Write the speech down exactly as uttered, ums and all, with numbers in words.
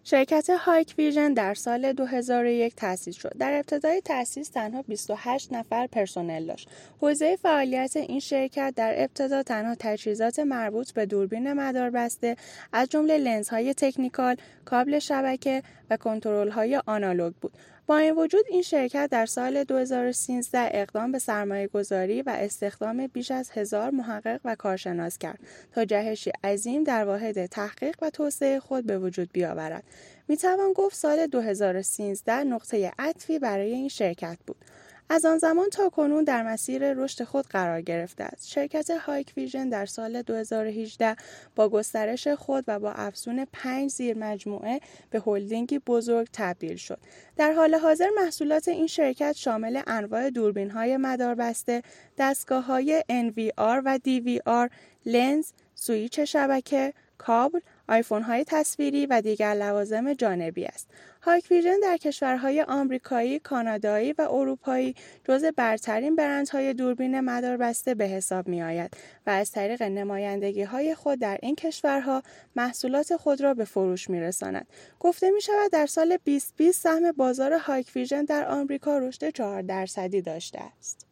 شرکت هایک ویژن در سال دو هزار و یک تأسیس شد. در ابتدای تأسیس تنها بیست و هشت نفر پرسنل داشت. حوزه فعالیت این شرکت در ابتدا تنها تجهیزات مربوط به دوربین مداربسته از جمله لنزهای تکنیکال، کابل شبکه و کنترل‌های آنالوگ بود. با این وجود این شرکت در سال دو هزار و سیزده اقدام به سرمایه‌گذاری و استخدام بیش از هزار محقق و کارشناس کرد تا جهشی عظیم در واحد تحقیق و توسعه خود به وجود بیاورد. میتوان گفت سال دو هزار و سیزده نقطه عطفی برای این شرکت بود. از آن زمان تا کنون در مسیر رشد خود قرار گرفته است. شرکت هایک ویژن در سال دو هزار و هجده با گسترش خود و با افزون پنج زیرمجموعه به هلدینگی بزرگ تبدیل شد. در حال حاضر محصولات این شرکت شامل انواع دوربین‌های مداربسته، دستگاه‌های ان وی آر و دی وی آر، لنز، سویچ شبکه، کابل، آیفون‌های تصویری و دیگر لوازم جانبی است. هایک ویژن در کشورهای آمریکایی، کانادایی و اروپایی جزو برترین برندهای دوربین مداربسته به حساب می‌آید و از طریق نمایندگی‌های خود در این کشورها محصولات خود را به فروش می‌رساند. گفته می‌شود در سال بیست بیست سهم بازار هایک ویژن در آمریکا رشد چهار درصدی داشته است.